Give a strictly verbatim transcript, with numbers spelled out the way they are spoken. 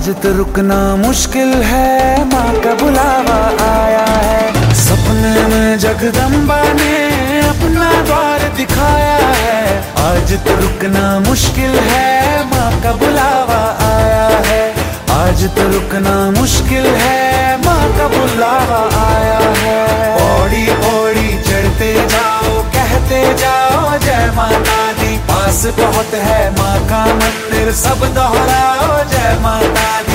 आज तो रुकना मुश्किल है, माँ का बुलावा आया है। सपने में जगदम्बा ने अपना द्वार दिखाया है। आज तो रुकना मुश्किल है, माँ का बुलावा आया है। आज तो रुकना मुश्किल है, माँ का बुलावा आया है। पौड़ी पौड़ी चढ़ते जाओ, कहते जाओ जय माता दी। पास बहुत है माँ का मंदिर, सब दोहराओ जय माता दी।